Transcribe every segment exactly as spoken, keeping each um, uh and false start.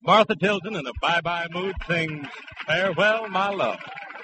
Martha Tilton in a bye-bye mood sings Farewell, My Love.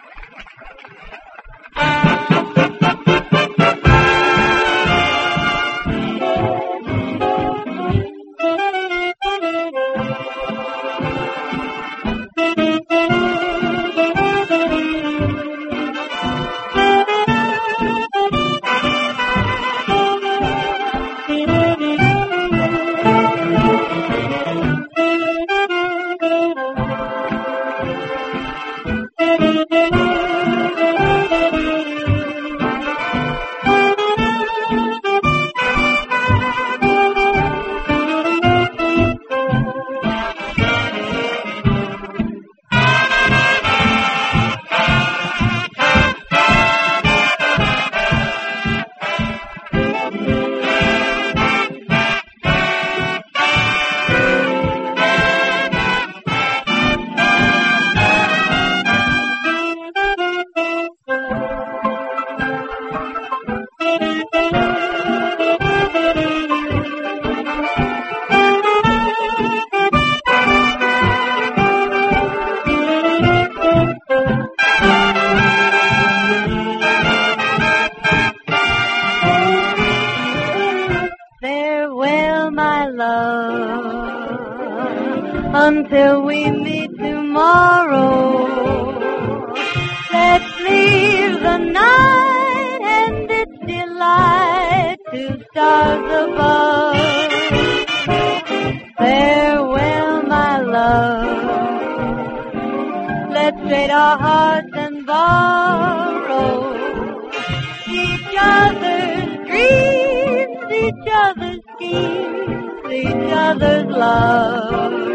Farewell, my love, until we meet tomorrow. Let's leave the night and its delight to stars above. Farewell, my love, let's trade our hearts and borrow each other's dreams, each other's schemes, each other's love.